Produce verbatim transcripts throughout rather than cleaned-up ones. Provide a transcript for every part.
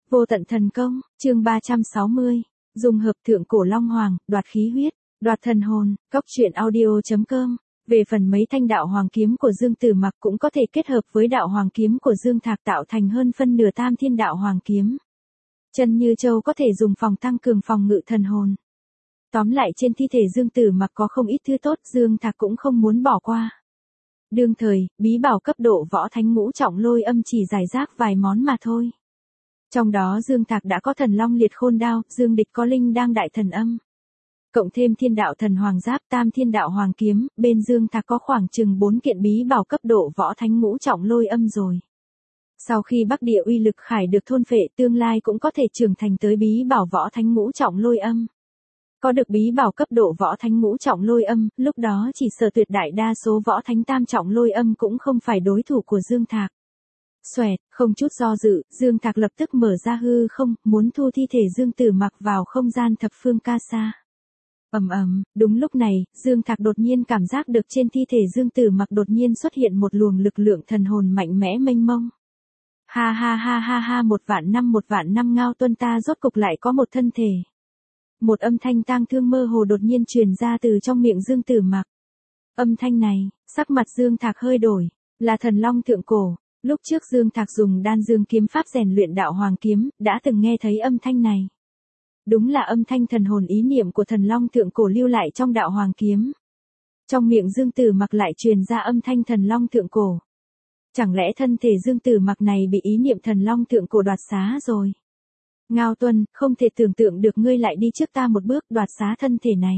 Vô tận thần công, chương ba trăm sáu mươi, dùng hợp thượng cổ long hoàng, đoạt khí huyết, đoạt thần hồn, cốc truyện audio chấm com. Về phần mấy thanh đạo hoàng kiếm của Dương Tử Mặc cũng có thể kết hợp với đạo hoàng kiếm của Dương Thạc tạo thành hơn phân nửa tam thiên đạo hoàng kiếm. Chân Như Châu có thể dùng phòng tăng cường phòng ngự thần hồn. Tóm lại trên thi thể Dương Tử Mặc có không ít thứ tốt, Dương Thạc cũng không muốn bỏ qua. Đương thời, bí bảo cấp độ võ thánh ngũ trọng lôi âm chỉ giải rác vài món mà thôi. Trong đó Dương Thạc đã có thần long liệt khôn đao, Dương Địch có linh đang đại thần âm. Cộng thêm thiên đạo thần hoàng giáp, tam thiên đạo hoàng kiếm, bên Dương Thạc có khoảng chừng bốn kiện bí bảo cấp độ võ thánh ngũ trọng lôi âm rồi. Sau khi Bắc Địa uy lực khải được thôn phệ, tương lai cũng có thể trưởng thành tới bí bảo võ thánh ngũ trọng lôi âm. Có được bí bảo cấp độ võ thánh ngũ trọng lôi âm, lúc đó chỉ sợ tuyệt đại đa số võ thánh tam trọng lôi âm cũng không phải đối thủ của Dương Thạc. Xoẹt, không chút do dự, Dương Thạc lập tức mở ra hư không, muốn thu thi thể Dương Tử Mặc vào không gian thập phương ca sa. Ầm ầm, đúng lúc này, Dương Thạc đột nhiên cảm giác được trên thi thể Dương Tử Mặc đột nhiên xuất hiện một luồng lực lượng thần hồn mạnh mẽ mênh mông. Ha ha ha ha ha, một vạn năm một vạn năm Ngao Tuân ta rốt cục lại có một thân thể. Một âm thanh tang thương mơ hồ đột nhiên truyền ra từ trong miệng Dương Tử Mặc. Âm thanh này, sắc mặt Dương Thạc hơi đổi, là thần long thượng cổ. Lúc trước Dương Thạc dùng đan dương kiếm pháp rèn luyện đạo hoàng kiếm, đã từng nghe thấy âm thanh này. Đúng là âm thanh thần hồn ý niệm của thần long thượng cổ lưu lại trong đạo hoàng kiếm. Trong miệng Dương Tử Mặc lại truyền ra âm thanh thần long thượng cổ. Chẳng lẽ thân thể Dương Tử Mặc này bị ý niệm thần long thượng cổ đoạt xá rồi? Ngao Tuân, không thể tưởng tượng được ngươi lại đi trước ta một bước đoạt xá thân thể này.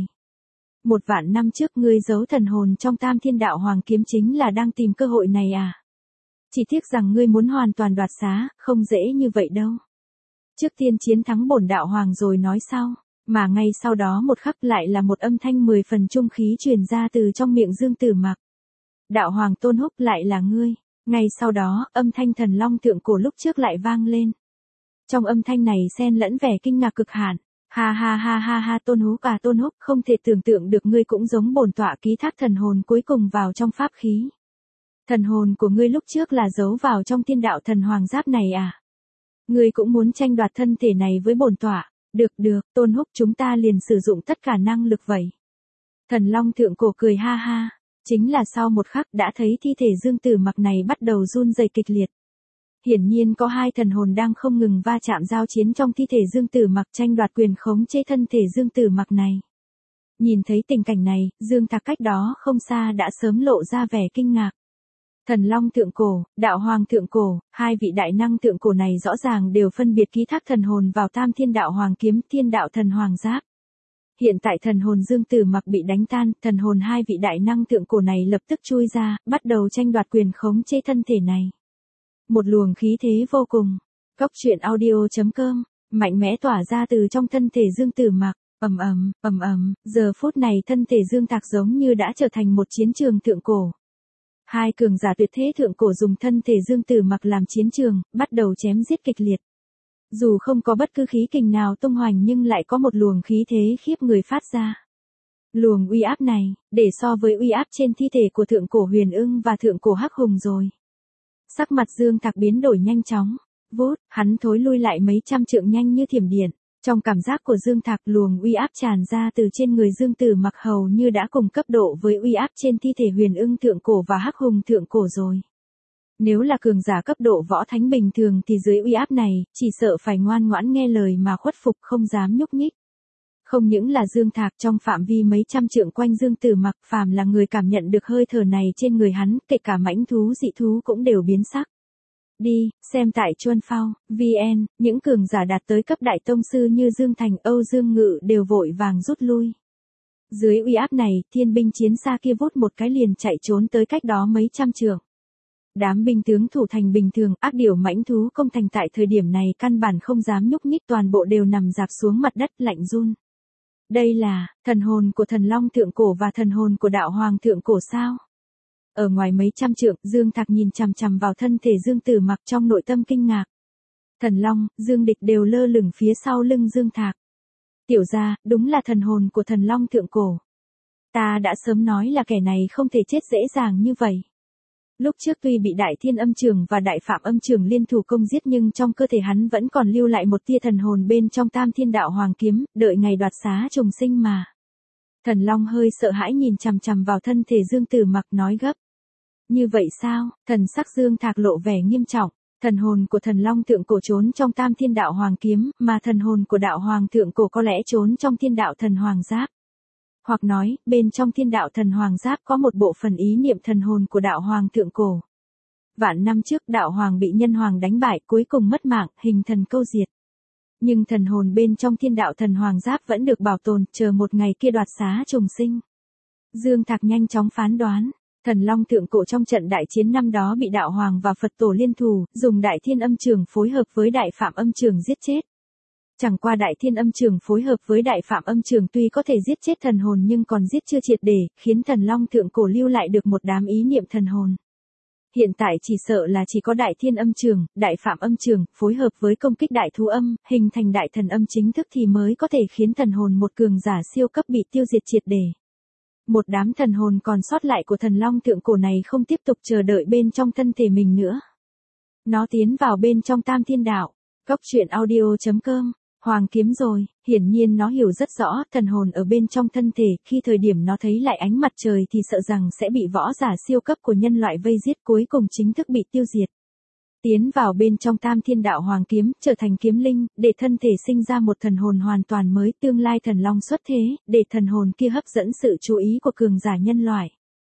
Một vạn năm trước ngươi giấu thần hồn trong tam thiên đạo hoàng kiếm chính là đang tìm cơ hội này à? Chỉ tiếc rằng ngươi muốn hoàn toàn đoạt xá, không dễ như vậy đâu. Trước tiên chiến thắng bổn đạo hoàng rồi nói sau, mà ngay sau đó một khắc lại là một âm thanh mười phần trung khí truyền ra từ trong miệng Dương Tử Mặc. Đạo hoàng Tôn Húc lại là ngươi, ngay sau đó âm thanh thần long thượng cổ lúc trước lại vang lên. Trong âm thanh này xen lẫn vẻ kinh ngạc cực hạn. Ha ha ha ha ha, Tôn Húc à Tôn Húc, không thể tưởng tượng được ngươi cũng giống bổn tọa ký thác thần hồn cuối cùng vào trong pháp khí. Thần hồn của ngươi lúc trước là giấu vào trong thiên đạo thần hoàng giáp này à? Ngươi cũng muốn tranh đoạt thân thể này với bổn tọa? Được được, Tôn Húc, chúng ta liền sử dụng tất cả năng lực vậy. Thần long thượng cổ cười ha ha, chính là sau một khắc đã thấy thi thể Dương Tử Mặc này bắt đầu run rẩy kịch liệt. Hiển nhiên có hai thần hồn đang không ngừng va chạm giao chiến trong thi thể Dương Tử Mặc, tranh đoạt quyền khống chế thân thể Dương Tử Mặc này. Nhìn thấy tình cảnh này, Dương Thạc cách đó không xa đã sớm lộ ra vẻ kinh ngạc. Thần long thượng cổ, đạo hoàng thượng cổ, hai vị đại năng thượng cổ này rõ ràng đều phân biệt ký thác thần hồn vào tam thiên đạo hoàng kiếm, thiên đạo thần hoàng giáp. Hiện tại thần hồn Dương Tử Mặc bị đánh tan, thần hồn hai vị đại năng thượng cổ này lập tức chui ra, bắt đầu tranh đoạt quyền khống chế thân thể này. Một luồng khí thế vô cùng, cốc truyện audio chấm com, mạnh mẽ tỏa ra từ trong thân thể Dương Tử Mặc. Ầm ầm, ầm ầm, giờ phút này thân thể Dương Thạc giống như đã trở thành một chiến trường thượng cổ. Hai cường giả tuyệt thế thượng cổ dùng thân thể Dương Tử Mặc làm chiến trường, bắt đầu chém giết kịch liệt. Dù không có bất cứ khí kình nào tung hoành nhưng lại có một luồng khí thế khiếp người phát ra. Luồng uy áp này, để so với uy áp trên thi thể của thượng cổ Huyền Ưng và thượng cổ Hắc Hùng rồi. Sắc mặt Dương Thạc biến đổi nhanh chóng, vút, hắn thối lui lại mấy trăm trượng nhanh như thiểm điện. Trong cảm giác của Dương Thạc, luồng uy áp tràn ra từ trên người Dương Tử Mặc hầu như đã cùng cấp độ với uy áp trên thi thể Huyền Ưng thượng cổ và Hắc Hùng thượng cổ rồi. Nếu là cường giả cấp độ võ thánh bình thường thì dưới uy áp này, chỉ sợ phải ngoan ngoãn nghe lời mà khuất phục, không dám nhúc nhích. Không những là Dương Thạc, trong phạm vi mấy trăm trượng quanh Dương Tử Mặc, phàm là người cảm nhận được hơi thở này trên người hắn, kể cả mãnh thú dị thú cũng đều biến sắc. Đi, xem tại Chuân Phao, vn, những cường giả đạt tới cấp đại tông sư như Dương Thành, Âu Dương Ngự đều vội vàng rút lui. Dưới uy áp này, thiên binh chiến xa kia vút một cái liền chạy trốn tới cách đó mấy trăm trượng. Đám binh tướng thủ thành bình thường, ác điểu mãnh thú công thành tại thời điểm này căn bản không dám nhúc nhích, toàn bộ đều nằm dạp xuống mặt đất lạnh run. Đây là thần hồn của thần long thượng cổ và thần hồn của đạo hoàng thượng cổ sao? Ở ngoài mấy trăm trượng, Dương Thạc nhìn chằm chằm vào thân thể Dương Tử Mặc trong nội tâm kinh ngạc. Thần Long, Dương Địch đều lơ lửng phía sau lưng Dương Thạc. Tiểu gia, đúng là thần hồn của thần Long thượng cổ. Ta đã sớm nói là kẻ này không thể chết dễ dàng như vậy. Lúc trước tuy bị Đại Thiên Âm Trường và Đại Phạm Âm Trường liên thủ công giết nhưng trong cơ thể hắn vẫn còn lưu lại một tia thần hồn bên trong Tam Thiên Đạo Hoàng Kiếm, đợi ngày đoạt xá trùng sinh mà. Thần Long hơi sợ hãi nhìn chằm chằm vào thân thể Dương Tử Mặc nói gấp. Như vậy sao? Thần sắc Dương Thạc lộ vẻ nghiêm trọng. Thần hồn của thần Long Thượng Cổ trốn trong Tam Thiên Đạo Hoàng Kiếm, mà thần hồn của Đạo Hoàng Thượng Cổ có lẽ trốn trong Thiên Đạo Thần Hoàng Giáp. Hoặc nói, bên trong Thiên Đạo Thần Hoàng Giáp có một bộ phận ý niệm thần hồn của Đạo Hoàng Thượng Cổ. Vạn năm trước Đạo Hoàng bị Nhân Hoàng đánh bại, cuối cùng mất mạng, hình thần câu diệt. Nhưng thần hồn bên trong Thiên Đạo Thần Hoàng Giáp vẫn được bảo tồn, chờ một ngày kia đoạt xá trùng sinh. Dương Thạc nhanh chóng phán đoán. Thần Long Thượng Cổ trong trận đại chiến năm đó bị Đạo Hoàng và Phật Tổ liên thủ, dùng Đại Thiên Âm Trường phối hợp với Đại Phạm Âm Trường giết chết. Chẳng qua Đại Thiên Âm Trường phối hợp với Đại Phạm Âm Trường tuy có thể giết chết thần hồn nhưng còn giết chưa triệt để, khiến thần Long Thượng Cổ lưu lại được một đám ý niệm thần hồn. Hiện tại chỉ sợ là chỉ có Đại Thiên Âm Trường, Đại Phạm Âm Trường, phối hợp với công kích Đại Thú Âm, hình thành Đại Thần Âm chính thức thì mới có thể khiến thần hồn một cường giả siêu cấp bị tiêu diệt triệt để. Một đám thần hồn còn sót lại của thần Long Thượng Cổ này không tiếp tục chờ đợi bên trong thân thể mình nữa. Nó tiến vào bên trong Tam Thiên Đạo. Cốc truyện audio chấm com. Hoàng kiếm rồi, hiển nhiên nó hiểu rất rõ, thần hồn ở bên trong thân thể, khi thời điểm nó thấy lại ánh mặt trời thì sợ rằng sẽ bị võ giả siêu cấp của nhân loại vây giết, cuối cùng chính thức bị tiêu diệt. Tiến vào bên trong Tam Thiên Đạo Hoàng Kiếm, trở thành kiếm linh, để thân thể sinh ra một thần hồn hoàn toàn mới, tương lai thần long xuất thế, để thần hồn kia hấp dẫn sự chú ý của cường giả nhân loại.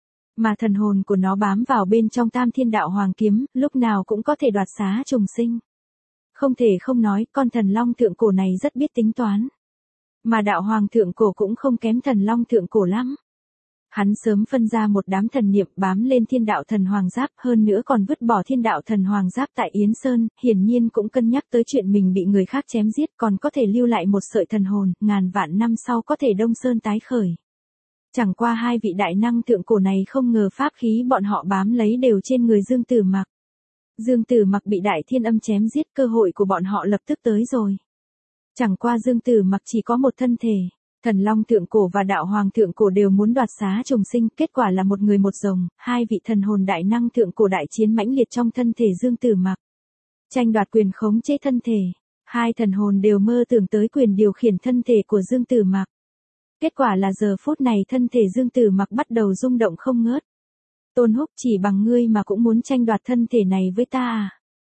Mà thần hồn của nó bám vào bên trong Tam Thiên Đạo Hoàng Kiếm, lúc nào cũng có thể đoạt xá trùng sinh. Không thể không nói, con thần long thượng cổ này rất biết tính toán. Mà Đạo Hoàng Thượng Cổ cũng không kém thần long thượng cổ lắm. Hắn sớm phân ra một đám thần niệm bám lên Thiên Đạo Thần Hoàng Giáp, hơn nữa còn vứt bỏ Thiên Đạo Thần Hoàng Giáp tại Yến Sơn, hiển nhiên cũng cân nhắc tới chuyện mình bị người khác chém giết, còn có thể lưu lại một sợi thần hồn, ngàn vạn năm sau có thể Đông Sơn tái khởi. Chẳng qua hai vị đại năng thượng cổ này không ngờ pháp khí bọn họ bám lấy đều trên người Dương Tử Mặc. Dương Tử Mặc bị Đại Thiên Âm chém giết, cơ hội của bọn họ lập tức tới rồi. Chẳng qua Dương Tử Mặc chỉ có một thân thể. Thần Long Thượng Cổ và Đạo Hoàng Thượng Cổ đều muốn đoạt xá trùng sinh, kết quả là một người một rồng, hai vị thần hồn đại năng thượng cổ đại chiến mãnh liệt trong thân thể Dương Tử Mặc. Tranh đoạt quyền khống chế thân thể, hai thần hồn đều mơ tưởng tới quyền điều khiển thân thể của Dương Tử Mặc. Kết quả là giờ phút này thân thể Dương Tử Mặc bắt đầu rung động không ngớt. Tôn Húc, chỉ bằng ngươi mà cũng muốn tranh đoạt thân thể này với ta à?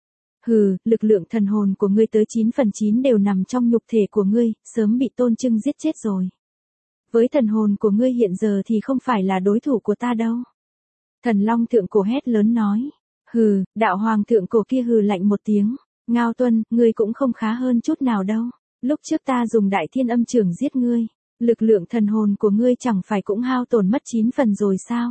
Hừ, lực lượng thần hồn của ngươi tới chín phần chín đều nằm trong nhục thể của ngươi, sớm bị Tôn Trưng giết chết rồi. Với thần hồn của ngươi hiện giờ thì không phải là đối thủ của ta đâu. Thần Long Thượng Cổ hét lớn nói. Hừ, Đạo Hoàng Thượng Cổ kia hừ lạnh một tiếng. Ngao Tuân, ngươi cũng không khá hơn chút nào đâu. Lúc trước ta dùng Đại Thiên Âm Chưởng giết ngươi, lực lượng thần hồn của ngươi chẳng phải cũng hao tổn mất chín phần rồi sao?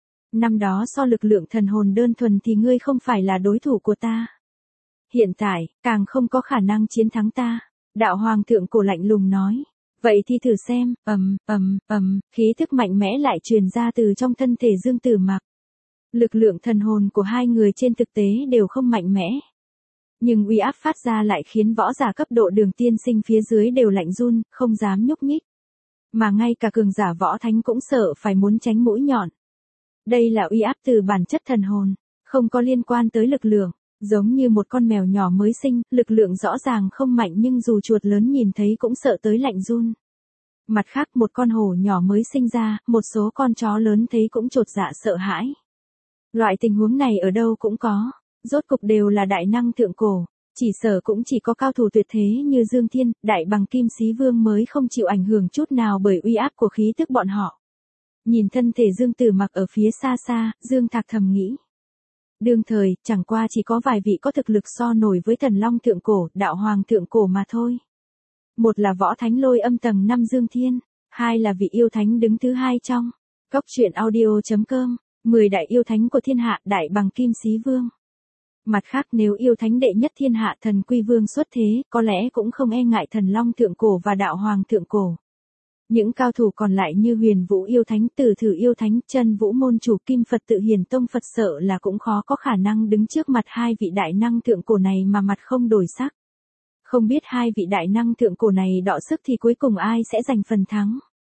Năm đó so lực lượng thần hồn đơn thuần thì ngươi không phải là đối thủ của ta. Hiện tại, càng không có khả năng chiến thắng ta. Đạo Hoàng Thượng Cổ lạnh lùng nói. Vậy thì thử xem, ầm, ầm, ầm, khí thức mạnh mẽ lại truyền ra từ trong thân thể Dương Tử Mặc. Lực lượng thần hồn của hai người trên thực tế đều không mạnh mẽ. Nhưng uy áp phát ra lại khiến võ giả cấp độ Đường tiên sinh phía dưới đều lạnh run, không dám nhúc nhích. Mà ngay cả cường giả võ thánh cũng sợ phải muốn tránh mũi nhọn. Đây là uy áp từ bản chất thần hồn, không có liên quan tới lực lượng. Giống như một con mèo nhỏ mới sinh, lực lượng rõ ràng không mạnh nhưng dù chuột lớn nhìn thấy cũng sợ tới lạnh run. Mặt khác một con hổ nhỏ mới sinh ra, một số con chó lớn thấy cũng chột dạ sợ hãi. Loại tình huống này ở đâu cũng có, rốt cục đều là đại năng thượng cổ, chỉ sợ cũng chỉ có cao thủ tuyệt thế như Dương Thiên, Đại Bằng Kim Xí Vương mới không chịu ảnh hưởng chút nào bởi uy áp của khí tức bọn họ. Nhìn thân thể Dương Tử Mặc ở phía xa xa, Dương Thạc thầm nghĩ. Đương thời, chẳng qua chỉ có vài vị có thực lực so nổi với thần Long Thượng Cổ, Đạo Hoàng Thượng Cổ mà thôi. Một là võ thánh Lôi Âm tầng năm Dương Thiên, hai là vị yêu thánh đứng thứ hai trong. Cốc truyện audio chấm com, mười đại yêu thánh của thiên hạ, Đại Bằng Kim Xí Vương. Mặt khác nếu yêu thánh đệ nhất thiên hạ Thần Quy Vương xuất thế, có lẽ cũng không e ngại thần Long Thượng Cổ và Đạo Hoàng Thượng Cổ. Những cao thủ còn lại như Huyền Vũ Yêu Thánh, Tử Thử Yêu Thánh, Chân Vũ Môn Chủ, Kim Phật Tự Hiền Tông Phật sợ là cũng khó có khả năng đứng trước mặt hai vị đại năng thượng cổ này mà mặt không đổi sắc. Không biết hai vị đại năng thượng cổ này đọ sức thì cuối cùng ai sẽ giành phần thắng.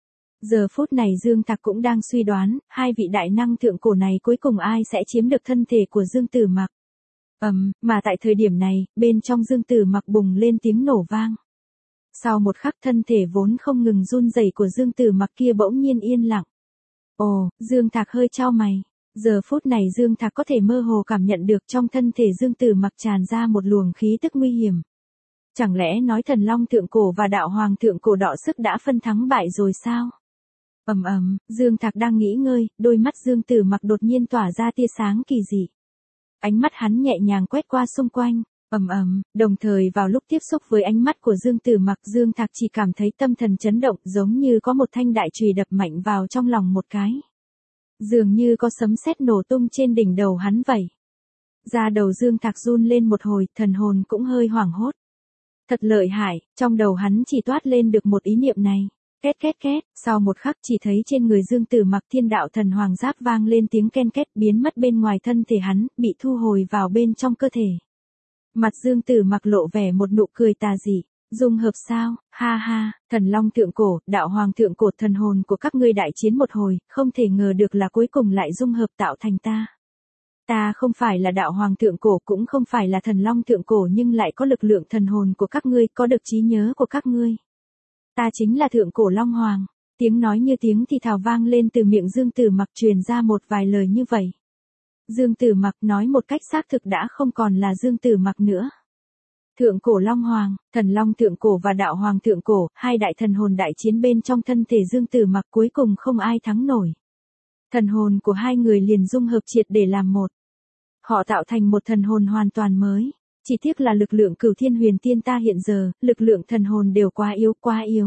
Giờ phút này Dương Thạc cũng đang suy đoán, hai vị đại năng thượng cổ này cuối cùng ai sẽ chiếm được thân thể của Dương Tử Mặc. Ầm, um, mà tại thời điểm này, bên trong Dương Tử Mặc bùng lên tiếng nổ vang. Sau một khắc thân thể vốn không ngừng run rẩy của Dương Tử Mặc kia bỗng nhiên yên lặng. Ồ, Dương Thạc hơi chau mày. Giờ phút này Dương Thạc có thể mơ hồ cảm nhận được trong thân thể Dương Tử Mặc tràn ra một luồng khí tức nguy hiểm. Chẳng lẽ nói thần long thượng cổ và đạo hoàng thượng cổ đọ sức đã phân thắng bại rồi sao? Ầm ầm, Dương Thạc đang nghĩ ngơi, đôi mắt Dương Tử Mặc đột nhiên tỏa ra tia sáng kỳ dị. Ánh mắt hắn nhẹ nhàng quét qua xung quanh, ầm ầm, đồng thời vào lúc tiếp xúc với ánh mắt của Dương Tử Mặc, Dương Thạc chỉ cảm thấy tâm thần chấn động, giống như có một thanh đại chùy đập mạnh vào trong lòng một cái. Dường như có sấm sét nổ tung trên đỉnh đầu hắn vậy. Da đầu Dương Thạc run lên một hồi, thần hồn cũng hơi hoảng hốt. Thật lợi hại, trong đầu hắn chỉ toát lên được một ý niệm này. Két két két, sau một khắc chỉ thấy trên người Dương Tử Mặc thiên đạo thần hoàng giáp vang lên tiếng ken két biến mất bên ngoài thân thể hắn, bị thu hồi vào bên trong cơ thể. Mặt Dương Tử Mặc lộ vẻ một nụ cười tà dị. Dung hợp sao, ha ha, thần long thượng cổ, đạo hoàng thượng cổ, thần hồn của các ngươi đại chiến một hồi, không thể ngờ được là cuối cùng lại dung hợp tạo thành ta. Ta không phải là đạo hoàng thượng cổ, cũng không phải là thần long thượng cổ, nhưng lại có lực lượng thần hồn của các ngươi, có được trí nhớ của các ngươi. Ta chính là thượng cổ long hoàng. Tiếng nói như tiếng thì thào vang lên từ miệng Dương Tử Mặc, truyền ra một vài lời như vậy. Dương Tử Mặc nói một cách xác thực đã không còn là Dương Tử Mặc nữa. Thượng cổ long hoàng, thần long thượng cổ và đạo hoàng thượng cổ, hai đại thần hồn đại chiến bên trong thân thể Dương Tử Mặc, cuối cùng không ai thắng nổi. Thần hồn của hai người liền dung hợp triệt để làm một. Họ tạo thành một thần hồn hoàn toàn mới. Chỉ tiếc là lực lượng Cửu Thiên Huyền Tiên ta hiện giờ, lực lượng thần hồn đều quá yếu quá yếu.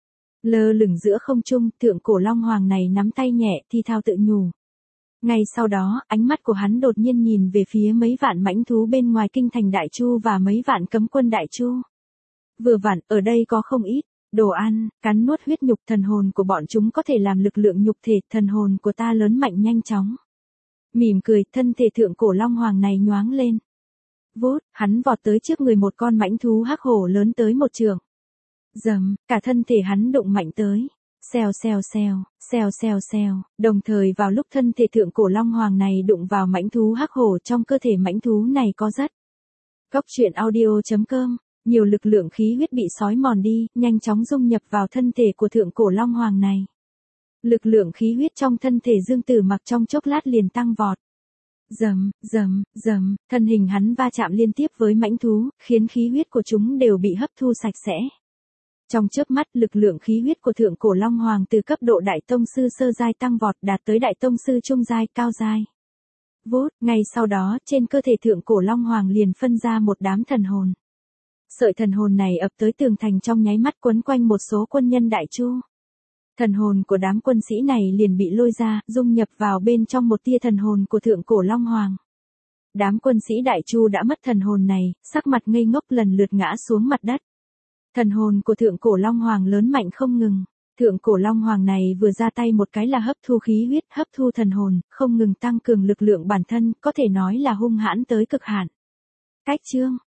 Lơ lửng giữa không trung, thượng cổ long hoàng này nắm tay nhẹ thì thào tự nhủ. Ngay sau đó, ánh mắt của hắn đột nhiên nhìn về phía mấy vạn mãnh thú bên ngoài kinh thành Đại Chu và mấy vạn cấm quân Đại Chu. Vừa vặn, ở đây có không ít đồ ăn, cắn nuốt huyết nhục, thần hồn của bọn chúng có thể làm lực lượng nhục thể, thần hồn của ta lớn mạnh nhanh chóng. Mỉm cười, thân thể thượng cổ long hoàng này nhoáng lên. Vút, hắn vọt tới trước người một con mãnh thú hắc hổ lớn tới một trượng. Dầm, cả thân thể hắn đụng mạnh tới. Xèo xèo xèo, xèo xèo xèo, đồng thời vào lúc thân thể thượng cổ long hoàng này đụng vào mãnh thú hắc hổ, trong cơ thể mãnh thú này có rất. Cốc truyện audio chấm com, nhiều lực lượng khí huyết bị xói mòn đi, nhanh chóng dung nhập vào thân thể của thượng cổ long hoàng này. Lực lượng khí huyết trong thân thể Dương Tử Mặc trong chốc lát liền tăng vọt. Dầm, dầm, dầm, thân hình hắn va chạm liên tiếp với mãnh thú, khiến khí huyết của chúng đều bị hấp thu sạch sẽ. Trong chớp mắt, lực lượng khí huyết của thượng cổ long hoàng từ cấp độ đại tông sư sơ giai tăng vọt đạt tới đại tông sư trung giai, cao giai. Vút, ngay sau đó, trên cơ thể thượng cổ long hoàng liền phân ra một đám thần hồn. Sợi thần hồn này ập tới tường thành trong nháy mắt, quấn quanh một số quân nhân Đại Chu. Thần hồn của đám quân sĩ này liền bị lôi ra, dung nhập vào bên trong một tia thần hồn của thượng cổ long hoàng. Đám quân sĩ Đại Chu đã mất thần hồn này, sắc mặt ngây ngốc lần lượt ngã xuống mặt đất. Thần hồn của thượng cổ long hoàng lớn mạnh không ngừng. Thượng cổ long hoàng này vừa ra tay một cái là hấp thu khí huyết, hấp thu thần hồn, không ngừng tăng cường lực lượng bản thân, có thể nói là hung hãn tới cực hạn. Cách chương